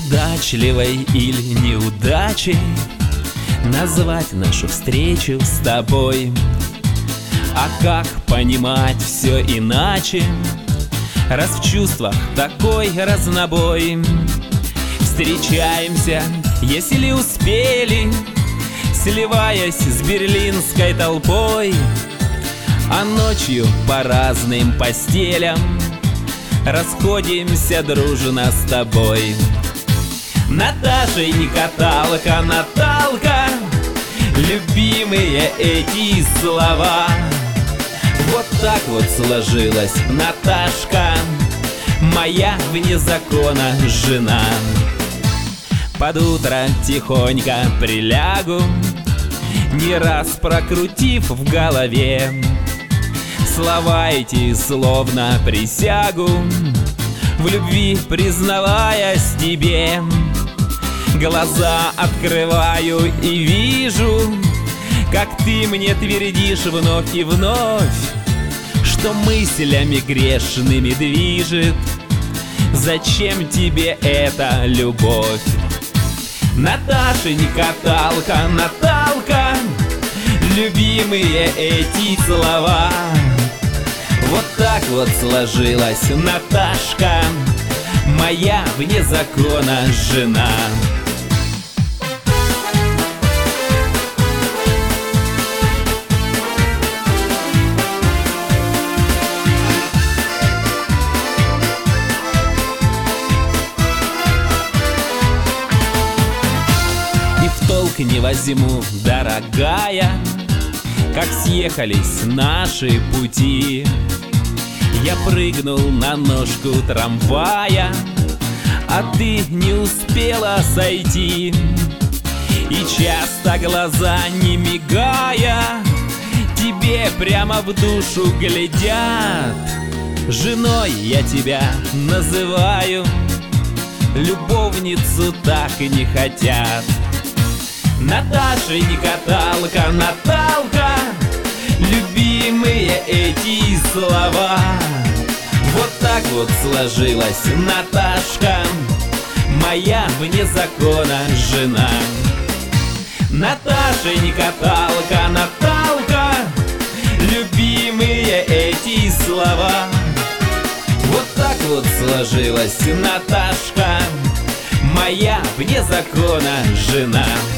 Удачливой или неудачей назвать нашу встречу с тобой? А как понимать все иначе, раз в чувствах такой разнобой? Встречаемся, если успели, сливаясь с берлинской толпой, а ночью по разным постелям расходимся дружно с тобой. Наташенька, Наталка, Наталка, любимые эти слова. Вот так вот сложилась Наташка, моя вне закона жена. Под утро тихонько прилягу, не раз прокрутив в голове слова эти, словно присягу, в любви признаваясь тебе. Глаза открываю и вижу, как ты мне твердишь вновь и вновь, что мыслями грешными движет. Зачем тебе эта любовь? Наташенька, Наталка, Наталка, любимые эти слова. Вот так вот сложилась Наташка, моя вне закона жена. И в толк не возьму, дорогая, как съехались наши пути. Я прыгнул на ножку трамвая, а ты не успела сойти. И часто глаза, не мигая, тебе прямо в душу глядят. Женой я тебя называю, любовницу так и не хотят. Наташенька, Наталка, Наталка, любимые эти слова. Вот так вот сложилась Наташка, моя вне закона жена. Наташенька, Наталка, Наталка, любимые эти слова. Вот так вот сложилась Наташка, моя вне закона жена.